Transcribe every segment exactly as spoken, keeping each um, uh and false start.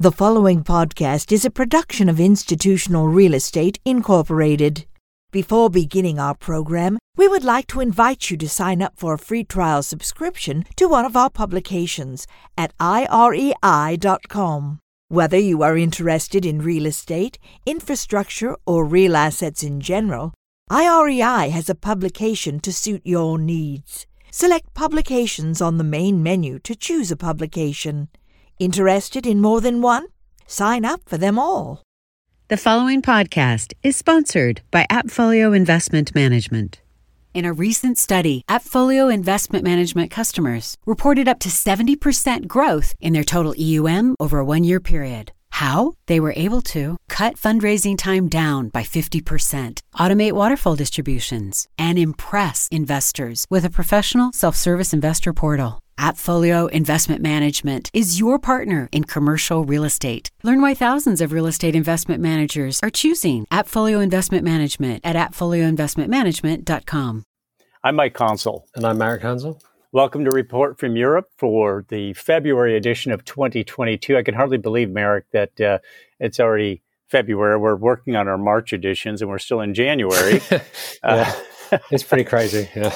The following podcast is a production of Institutional Real Estate Incorporated. Before beginning our program, we would like to invite you to sign up for a free trial subscription to one of our publications at I R E I dot com. Whether you are interested in real estate, infrastructure, or real assets in general, I R E I has a publication to suit your needs. Select Publications on the main menu to choose a publication. Interested in more than one? Sign up for them all. The following podcast is sponsored by Appfolio Investment Management. In a recent study, Appfolio Investment Management customers reported up to seventy percent growth in their total E U M over a one-year period. How? They were able to cut fundraising time down by fifty percent, automate waterfall distributions, and impress investors with a professional self-service investor portal. Appfolio Investment Management is your partner in commercial real estate. Learn why thousands of real estate investment managers are choosing Appfolio Investment Management at appfolio investment management dot com. I'm Mike Consul. And I'm Marek Hansel. Welcome to Report from Europe for the February edition of twenty twenty-two. I can hardly believe, Marek, that uh, it's already February. We're working on our March editions and we're still in January. uh, it's pretty crazy. Yeah.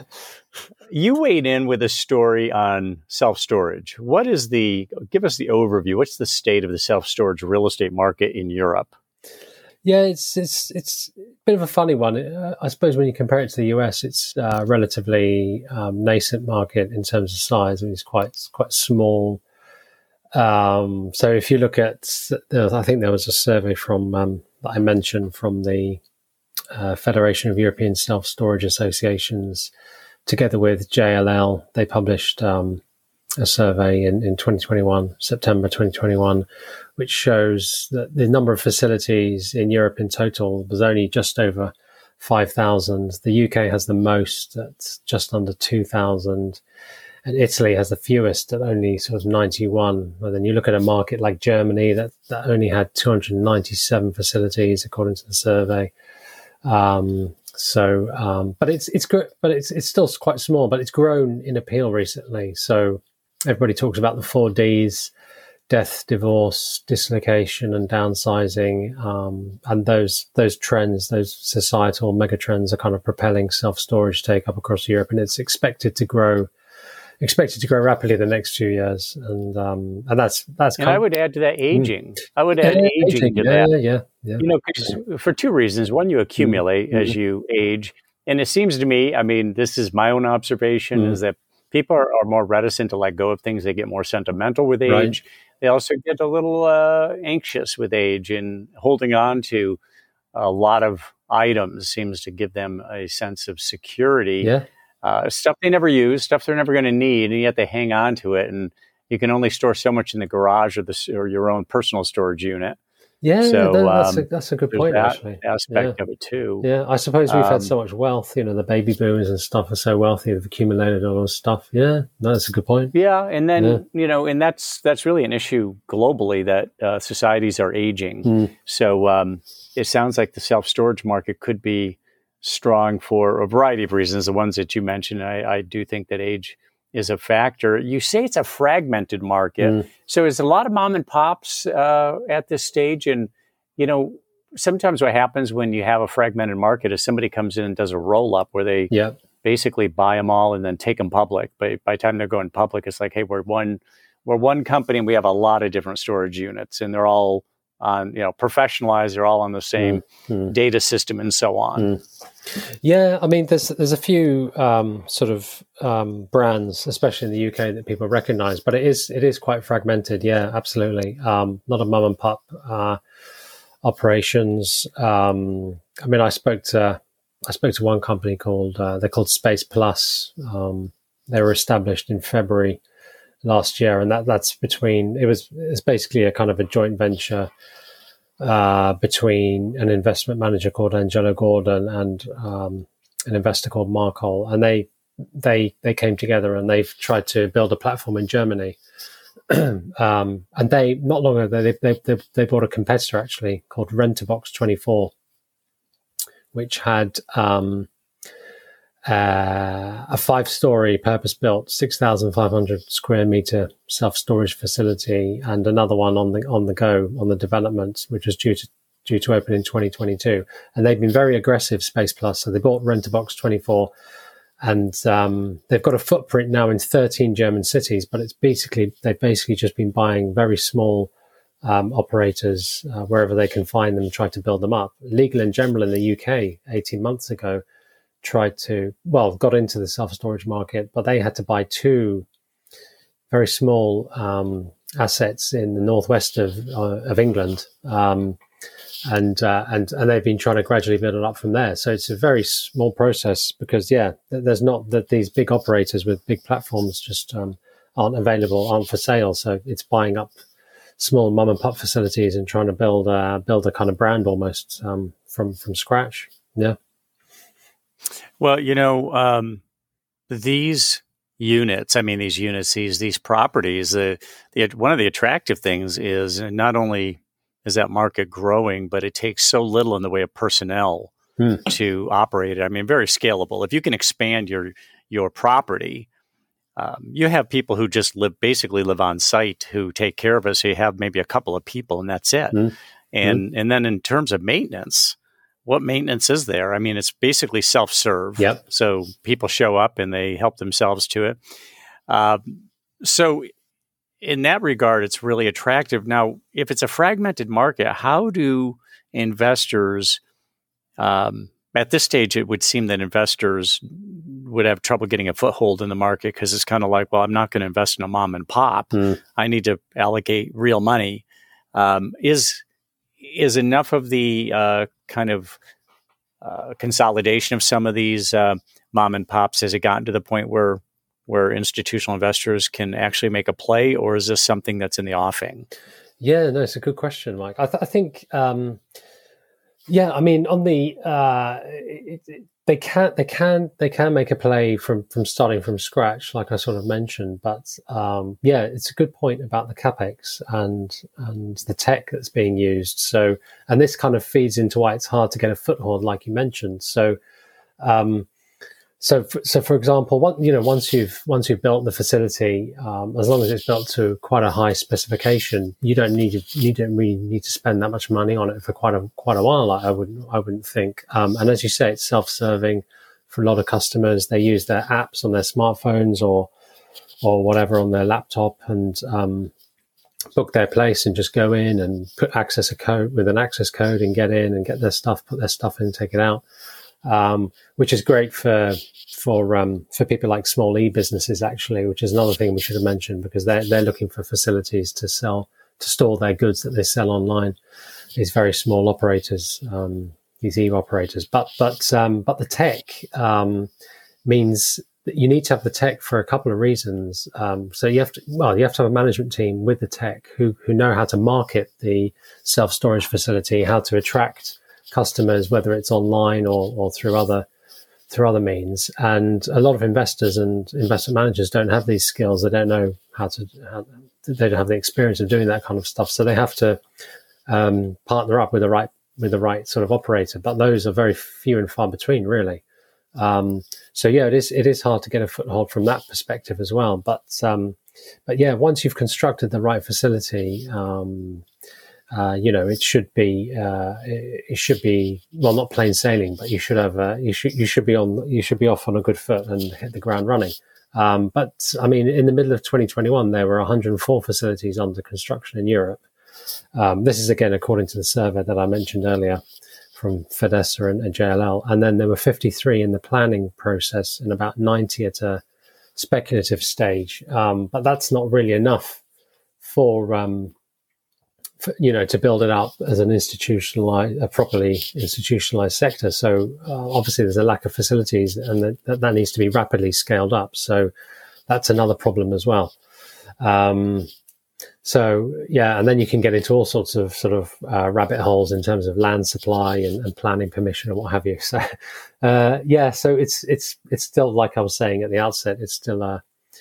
You weighed in with a story on self-storage. What is the, give us the overview. What's the state of the self-storage real estate market in Europe? Yeah, it's it's it's a bit of a funny one. Uh, I suppose when you compare it to the U S, it's a relatively um, nascent market in terms of size. I mean, it's quite quite small. Um, so if you look at, I think there was a survey from um, that I mentioned from the uh, Federation of European Self-Storage Associations, together with J L L. They published um, a survey in, in twenty twenty-one, September twenty twenty-one, which shows that the number of facilities in Europe in total was only just over five thousand. The U K has the most at just under two thousand. And Italy has the fewest at only sort of ninety-one. And then you look at a market like Germany that, that only had two hundred ninety-seven facilities, according to the survey. Um, So, um, but it's it's good, but it's it's still quite small. But it's grown in appeal recently. So everybody talks about the four Ds: death, divorce, dislocation, and downsizing. Um, and those those trends, those societal mega trends, are kind of propelling self storage take up across Europe, and it's expected to grow. Expected to grow rapidly the next few years, and um, and that's that's. And I would add to that aging. Mm. I would add yeah, aging, aging to yeah, that. Yeah, yeah, yeah. You know, 'cause for two reasons. One, you accumulate mm-hmm. as you age, and it seems to me, I mean, this is my own observation, mm-hmm. is that people are, are more reticent to let go of things. They get more sentimental with age. Right. They also get a little uh, anxious with age, and holding on to a lot of items seems to give them a sense of security. Yeah. Uh, stuff they never use, stuff they're never going to need, and yet they hang on to it. And you can only store so much in the garage or the or your own personal storage unit. Yeah, so, that, that's, um, a, that's a good point, that actually. Aspect yeah. of it too. Yeah, I suppose we've um, had so much wealth. You know, the baby boomers and stuff are so wealthy; they've accumulated all this stuff. Yeah, no, that's a good point. Yeah, and then yeah. you know, and that's that's really an issue globally, that uh, societies are aging. Mm. So um, it sounds like the self storage market could be strong for a variety of reasons. The ones that you mentioned, I, I do think that age is a factor. You say it's a fragmented market. Mm. So is a lot of mom and pops uh, at this stage? And, you know, sometimes what happens when you have a fragmented market is somebody comes in and does a roll up where they yep. basically buy them all and then take them public. But by the time they're going public, it's like, hey, we're one, we're one company and we have a lot of different storage units, and they're all on, you know, professionalized. They're all on the same mm. data system and so on. Mm. Yeah, I mean, there's there's a few um, sort of um, brands, especially in the U K, that people recognize, but it is it is quite fragmented. Yeah, absolutely. Um, a lot of mum and pop uh, operations. Um, I mean, I spoke to I spoke to one company called uh, they're called Space Plus. Um, they were established in February last year, and that that's between it was it's basically a kind of a joint venture uh, between an investment manager called Angelo Gordon and um, an investor called Mark Hole, and they they they came together and they've tried to build a platform in Germany. um, and they not long ago they, they they they bought a competitor actually called Rentabox twenty-four, which had um, uh, a five-story purpose-built, six thousand five hundred square meter self-storage facility, and another one on the on the go on the development, which was due to due to open in twenty twenty-two. And they've been very aggressive, Space Plus. So they bought Rent-A-Box twenty-four, and um, they've got a footprint now in thirteen German cities. But it's basically they've basically just been buying very small um, operators uh, wherever they can find them, and try to build them up. Legal in General in the U K eighteen months ago tried to, well, got into the self-storage market, but they had to buy two very small um, assets in the northwest of uh, of England, um, and uh, and and they've been trying to gradually build it up from there. So it's a very small process because, yeah, there's not that these big operators with big platforms just um, aren't available, aren't for sale. So it's buying up small mom and pop facilities and trying to build uh, build a kind of brand almost um, from from scratch. Yeah. Well, you know, um, these units, I mean, these units, these, these properties, uh, the, one of the attractive things is not only is that market growing, but it takes so little in the way of personnel hmm. to operate it. I mean, very scalable. If you can expand your, your property, um, you have people who just live, basically live on site who take care of it. So you have maybe a couple of people and that's it. Hmm. And, hmm. and then in terms of maintenance, what maintenance is there? I mean, it's basically self-serve. Yep. So people show up and they help themselves to it. Uh, so in that regard, it's really attractive. Now, if it's a fragmented market, how do investors, um, at this stage, it would seem that investors would have trouble getting a foothold in the market because it's kind of like, well, I'm not going to invest in a mom and pop. Mm. I need to allocate real money. Um, is Is enough of the uh, kind of uh, consolidation of some of these uh, mom and pops, has it gotten to the point where where institutional investors can actually make a play, or is this something that's in the offing? Yeah, no, it's a good question, Mike. I, th- I think, um, yeah, I mean, on the uh, it, it, they can they can they can make a play from from starting from scratch, like I sort of mentioned. But um, yeah, it's a good point about the capex and and the tech that's being used. So, and this kind of feeds into why it's hard to get a foothold, like you mentioned. So, um, so for, so for example, what, you know, once you've once you've built the facility, um, as long as it's built to quite a high specification, you don't need to, you don't really need to spend that much money on it for quite a quite a while. I wouldn't I wouldn't think. Um, and as you say, it's self-serving for a lot of customers. They use their apps on their smartphones or or whatever on their laptop and um, book their place and just go in and put access a code with an access code and get in and get their stuff, put their stuff in, and take it out. Um, which is great for for um, for people like small e businesses, actually, which is another thing we should have mentioned, because they're they're looking for facilities to sell to store their goods that they sell online. These very small operators, um, these e operators, but but um, but the tech um, means that you need to have the tech for a couple of reasons. Um, so you have to well, you have to have a management team with the tech who who know how to market the self storage facility, how to attract customers, whether it's online or, or through other through other means. And a lot of investors and investment managers don't have these skills. They don't know how to, how, they don't have the experience of doing that kind of stuff. So they have to um, partner up with the right with the right sort of operator. But those are very few and far between, really. Um, so yeah, it is it is hard to get a foothold from that perspective as well. But um, but yeah, once you've constructed the right facility, um, Uh, you know, it should be, uh, it should be, well, not plain sailing, but you should have, uh, you should, you should be on, you should be off on a good foot and hit the ground running. Um, but I mean, in the middle of twenty twenty-one, there were one hundred four facilities under construction in Europe. Um, this is again, according to the survey that I mentioned earlier from Fidessa and, and J L L. And then there were fifty-three in the planning process and about ninety at a speculative stage. Um, but that's not really enough for, um, you know, to build it out as an institutionalized, a properly institutionalized sector. So uh, obviously there's a lack of facilities, and that, that needs to be rapidly scaled up. So that's another problem as well. Um, so yeah, and then you can get into all sorts of sort of uh, rabbit holes in terms of land supply and, and planning permission and what have you. So uh, yeah, so it's it's it's still, like I was saying at the outset, it's still a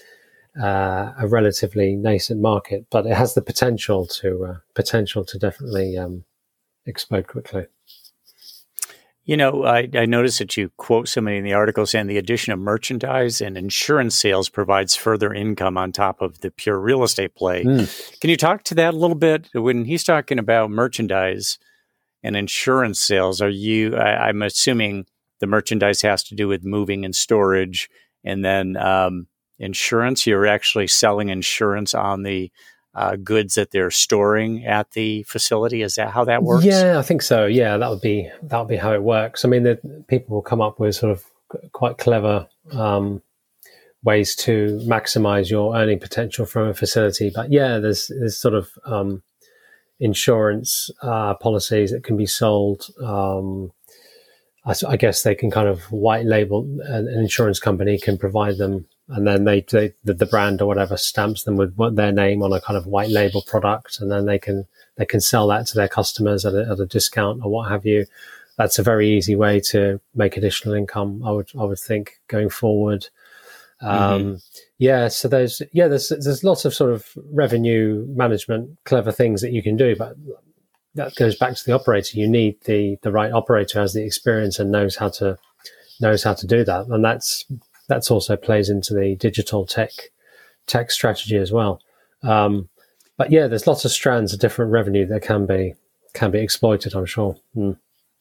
Uh, a relatively nascent market, but it has the potential to uh, potential to definitely um, explode quickly. You know, I, I noticed that you quote somebody in the article saying the addition of merchandise and insurance sales provides further income on top of the pure real estate play. Mm. Can you talk to that a little bit? When he's talking about merchandise and insurance sales, are you, I, I'm assuming the merchandise has to do with moving and storage, and then um, insurance, you're actually selling insurance on the Uh, goods that they're storing at the facility. Is that how that works? Yeah, I think so. Yeah, that would be that would be how it works. I mean, the, people will come up with sort of quite clever um, ways to maximize your earning potential from a facility. But yeah, there's there's sort of um, insurance uh, policies that can be sold. Um, I, I guess they can kind of white label, an, an insurance company can provide them. And then they, they the, the brand or whatever stamps them with their name on a kind of white label product, and then they can they can sell that to their customers at a, at a discount or what have you. That's a very easy way to make additional income, I would I would think, going forward. Um, mm-hmm. Yeah, so there's yeah there's there's lots of sort of revenue management clever things that you can do, but that goes back to the operator. You need the the right operator who has the experience and knows how to knows how to do that, and that's. That's also plays into the digital tech tech strategy as well. Um, but yeah, there's lots of strands of different revenue that can be can be exploited, I'm sure. Mm.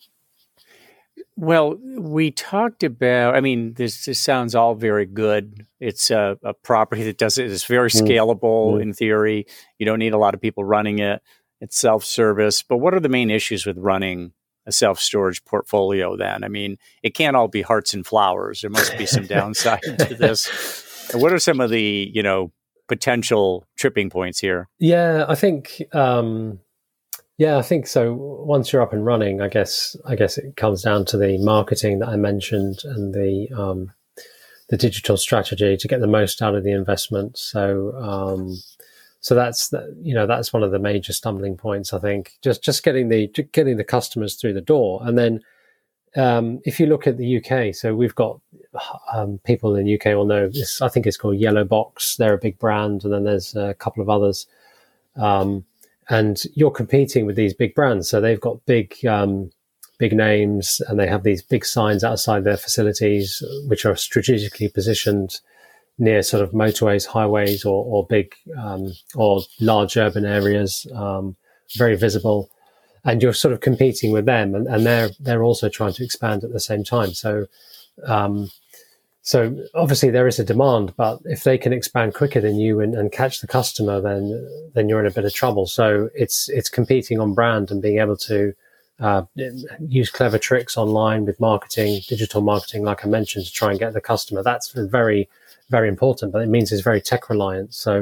Well, we talked about, I mean, this, this sounds all very good. It's a, a property that does it. It's very scalable mm. in theory. You don't need a lot of people running it. It's self-service. But what are the main issues with running a self-storage portfolio then? I mean, it can't all be hearts and flowers. There must be some downside to this. And what are some of the, you know, potential tripping points here? Yeah, I think, um, yeah, I think so. Once you're up and running, I guess, I guess it comes down to the marketing that I mentioned and the, um, the digital strategy to get the most out of the investment. So, um, So that's the, you know that's one of the major stumbling points, I think. Just just getting the getting the customers through the door, and then um, if you look at the U K, so we've got um, people in the U K will know this. I think it's called Yellow Box. They're a big brand, and then there's a couple of others, um, and you're competing with these big brands. So they've got big um, big names, and they have these big signs outside their facilities, which are strategically positioned near sort of motorways, highways, or, or big um, or large urban areas, um, very visible, and you're sort of competing with them, and, and they're they're also trying to expand at the same time. So, um, so obviously there is a demand, but if they can expand quicker than you and, and catch the customer, then then you're in a bit of trouble. So it's it's competing on brand and being able to uh, use clever tricks online with marketing, digital marketing, like I mentioned, to try and get the customer. That's very very important, but it means it's very tech reliant. So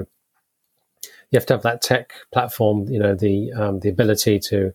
you have to have that tech platform, you know, the um, the ability to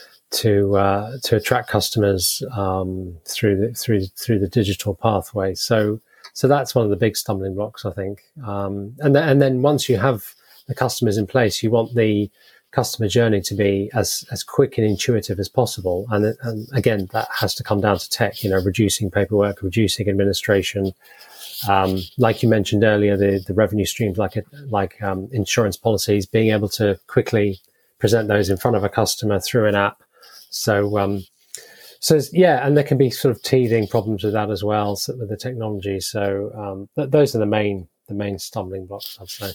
to uh, to attract customers um, through the through through the digital pathway. So so that's one of the big stumbling blocks, I think. Um, and th- and then once you have the customers in place, you want the customer journey to be as as quick and intuitive as possible. And, and again, that has to come down to tech, you know, reducing paperwork, reducing administration. Um, like you mentioned earlier, the, the revenue streams like it, like um, insurance policies, being able to quickly present those in front of a customer through an app. So, um, so yeah, and there can be sort of teething problems with that as well, so with the technology. So um, th- those are the main the main stumbling blocks, I'd say.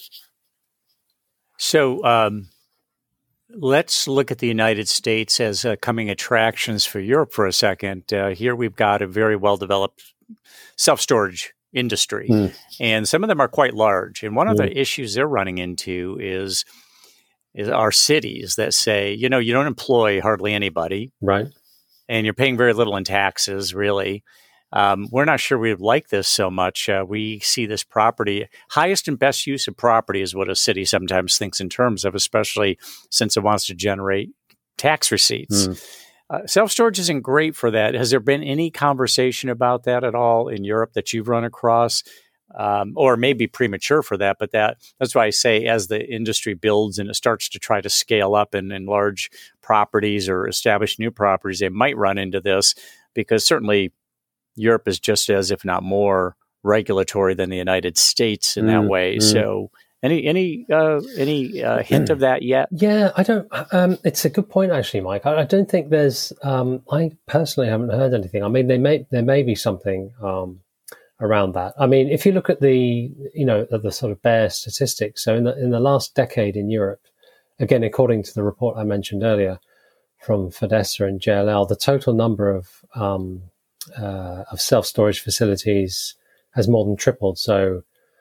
So um, let's look at the United States as uh, coming attractions for Europe for a second. Uh, here we've got a very well developed self-storage industry, mm. and some of them are quite large. And one of mm. the issues they're running into is is our cities that say, you know, you don't employ hardly anybody, right? And you're paying very little in taxes, really. Um, we're not sure we like this so much. Uh, we see this property, highest and best use of property is what a city sometimes thinks in terms of, especially since it wants to generate tax receipts. Mm. Uh, self-storage isn't great for that. Has there been any conversation about that at all in Europe that you've run across? Um, or maybe premature for that, but that that's why I say as the industry builds and it starts to try to scale up and enlarge properties or establish new properties, they might run into this, because certainly Europe is just as, if not more, regulatory than the United States in mm, that way. Mm. So Any any uh, any uh, hint of that yet? Yeah, I don't. Um, it's a good point, actually, Mike. I, I don't think there's. Um, I personally haven't heard anything. I mean, they may there may be something um, around that. I mean, if you look at the you know the sort of bare statistics, so in the in the last decade in Europe, again, according to the report I mentioned earlier from Fidessa and J L L, the total number of um, uh, of self storage facilities has more than tripled. So.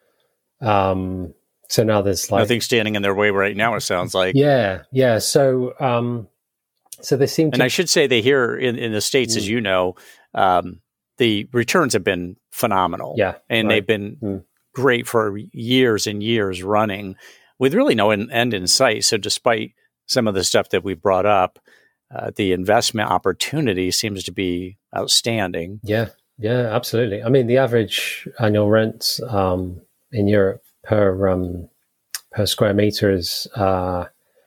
Um, So now there's like nothing standing in their way right now. It sounds like yeah, yeah. So, um, so they seem to, and I should say they here in, in the States, mm. as you know, um, the returns have been phenomenal. Yeah, and right. they've been mm. great for years and years running, with really no end in sight. So, despite some of the stuff that we brought up, uh, the investment opportunity seems to be outstanding. Yeah, yeah, absolutely. I mean, the average annual rent um, in Europe per um, per square meter is uh,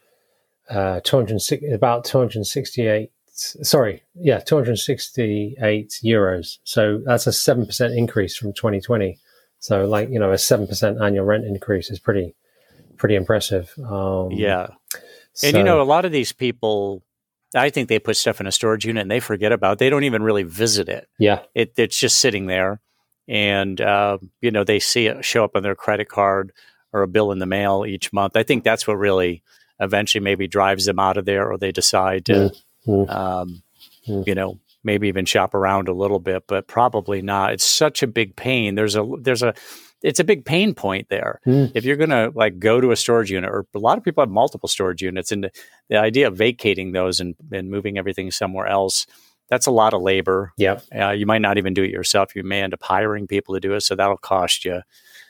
uh, two hundred about two hundred sixty-eight. Sorry, yeah, two hundred sixty-eight euros. So that's a seven percent increase from twenty twenty. So, like you know, a seven percent annual rent increase is pretty pretty impressive. Um, yeah, so, and you know, a lot of these people, I think they put stuff in a storage unit and they forget about it. They don't even really visit it. Yeah, it it's just sitting there. And, uh, you know, they see it show up on their credit card or a bill in the mail each month. I think that's what really eventually maybe drives them out of there, or they decide to, mm-hmm. um, mm-hmm. you know, maybe even shop around a little bit, but probably not. It's such a big pain. There's a, there's a, it's a big pain point there. Mm. If you're going to like go to a storage unit, or a lot of people have multiple storage units, and the, the idea of vacating those and, and moving everything somewhere else, that's a lot of labor. Yeah, uh, you might not even do it yourself. You may end up hiring people to do it, so that'll cost you.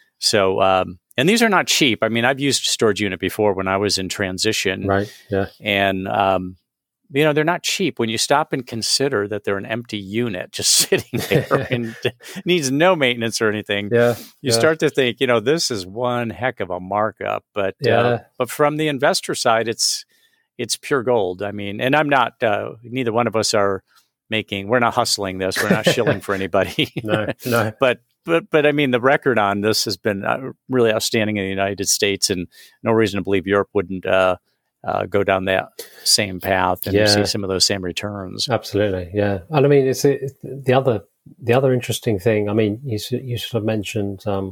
So, um, and these are not cheap. I mean, I've used a storage unit before when I was in transition, right? Yeah, and um, you know, they're not cheap. When you stop and consider that they're an empty unit just sitting there and needs no maintenance or anything, yeah, you yeah. start to think, you know, this is one heck of a markup. But yeah. uh, but from the investor side, it's it's pure gold. I mean, and I'm not. Uh, neither one of us are. Making, we're not hustling this. We're not shilling for anybody. no, no. But, but, but I mean, the record on this has been uh, really outstanding in the United States, and no reason to believe Europe wouldn't uh, uh, go down that same path and yeah. see some of those same returns. Absolutely, yeah. And I mean, it's it, the other the other interesting thing. I mean, you you sort of mentioned um,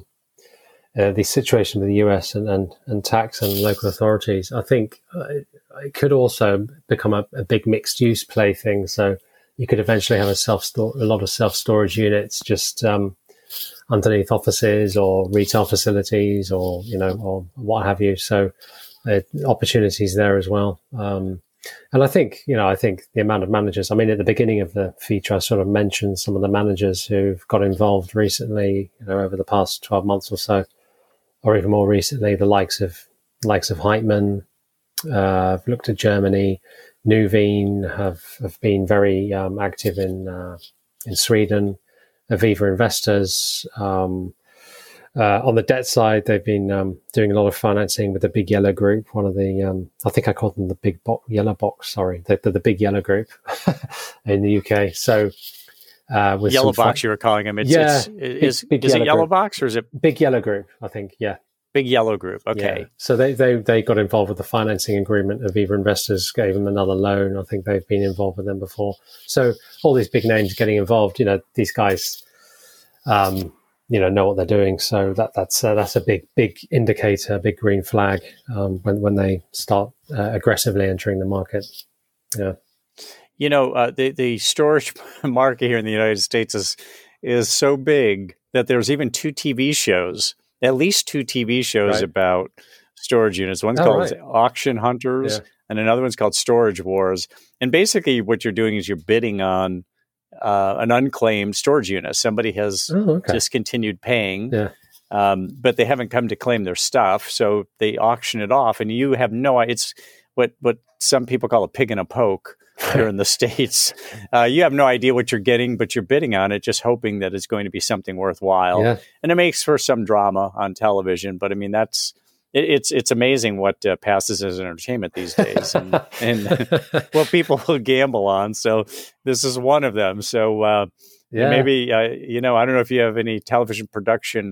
uh, the situation with the U S and, and and tax and local authorities. I think uh, it could also become a, a big mixed use play thing. So. You could eventually have a self store, a lot of self storage units just um, underneath offices or retail facilities, or you know, or what have you. So, uh, opportunities there as well. Um, and I think you know, I think the amount of managers. I mean, at the beginning of the feature, I sort of mentioned some of the managers who've got involved recently, you know, over the past twelve months or so, or even more recently, the likes of likes of Heitman. Uh, I've looked at Germany. Nuveen have, have been very um, active in uh, in Sweden. Aviva Investors. Um, uh, on the debt side, they've been um, doing a lot of financing with the Big Yellow Group. One of the, um, I think I called them the Big Bo- Yellow Box. Sorry, the, the, the Big Yellow Group in the U K. So uh, with Yellow Box, fi- you were calling them. It's, yeah, it's, is, big, big is it Yellow Group. Box or is it Big Yellow Group? I think, yeah. Big Yellow Group. Okay. Yeah. So they, they they got involved with the financing agreement. Aviva Investors gave them another loan. I think they've been involved with them before. So all these big names getting involved, you know, these guys, um, you know, know what they're doing. So that that's uh, that's a big big indicator, a big green flag um, when when they start uh, aggressively entering the market. Yeah. You know, uh, the the storage market here in the United States is is so big that there's even two T V shows. At least two T V shows right. about storage units. One's oh, called right. Auction Hunters, yeah. and another one's called Storage Wars. And basically, what you're doing is you're bidding on uh, an unclaimed storage unit. Somebody has oh, okay. discontinued paying, yeah. um, but they haven't come to claim their stuff, so they auction it off, and you have no idea. It's what what some people call a pig in a poke. Here in the States, uh, you have no idea what you're getting, but you're bidding on it, just hoping that it's going to be something worthwhile. Yeah. And it makes for some drama on television. But I mean, that's it, it's it's amazing what uh, passes as entertainment these days, and, and what people will gamble on. So this is one of them. So uh, yeah. maybe uh, you know, I don't know if you have any television production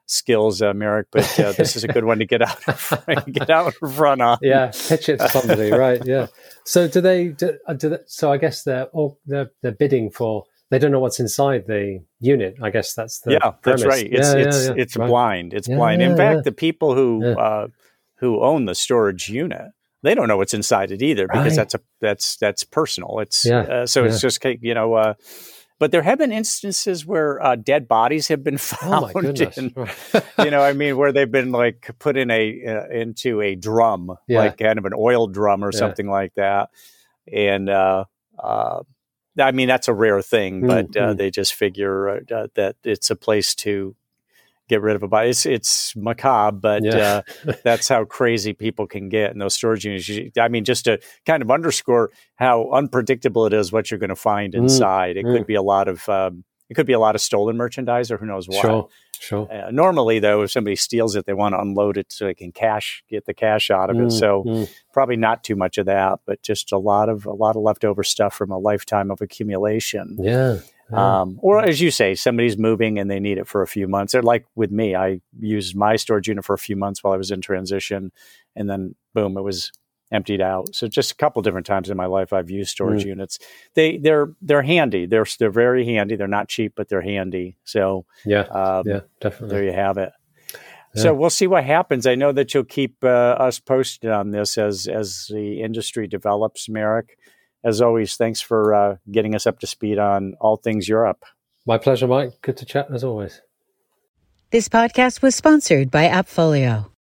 skills, uh, Merrick, but uh, this is a good one to get out get out in front on. Yeah, pitch it to somebody, right? Yeah. So do they? Do, do they, so I guess they're all they're, they're bidding for. They don't know what's inside the unit. I guess that's the yeah. premise. That's right. It's yeah, it's yeah, yeah. it's right. blind. It's yeah, blind. Yeah, in fact, yeah. the people who Yeah. uh, who own the storage unit, they don't know what's inside it either because Right. that's a that's that's personal. It's Yeah, uh, so it's yeah. just you know. Uh, but there have been instances where uh, dead bodies have been found. Oh my goodness! in- Right. you know, I mean, where they've been like put in a uh, into a drum, Yeah. like kind of an oil drum or Yeah. something like that, and uh, uh, I mean that's a rare thing, Mm, but uh, mm. they just figure uh, that it's a place to get rid of a body. It's, it's macabre, but Yeah. uh, that's how crazy people can get in those storage units. You- I mean, just to kind of underscore how unpredictable it is what you're going to find Mm, inside. It mm. could be a lot of um, it could be a lot of stolen merchandise, or who knows what. Sure, sure. Uh, normally, though, if somebody steals it, they want to unload it so they can cash, get the cash out of it. Mm, So mm. probably not too much of that, but just a lot of a lot of leftover stuff from a lifetime of accumulation. Yeah. yeah. Um, or as you say, somebody's moving and they need it for a few months. Or like with me, I used my storage unit for a few months while I was in transition, and then boom, it was emptied out. So just a couple different times in my life, I've used storage Mm. units. They they're they're handy. They're they're very handy. They're not cheap, but they're handy. So yeah. um, yeah. Definitely. there you have it. Yeah. So we'll see what happens. I know that you'll keep uh, us posted on this as as the industry develops, Merrick. As always, thanks for uh, getting us up to speed on all things Europe. My pleasure, Mike. Good to chat as always. This podcast was sponsored by Appfolio.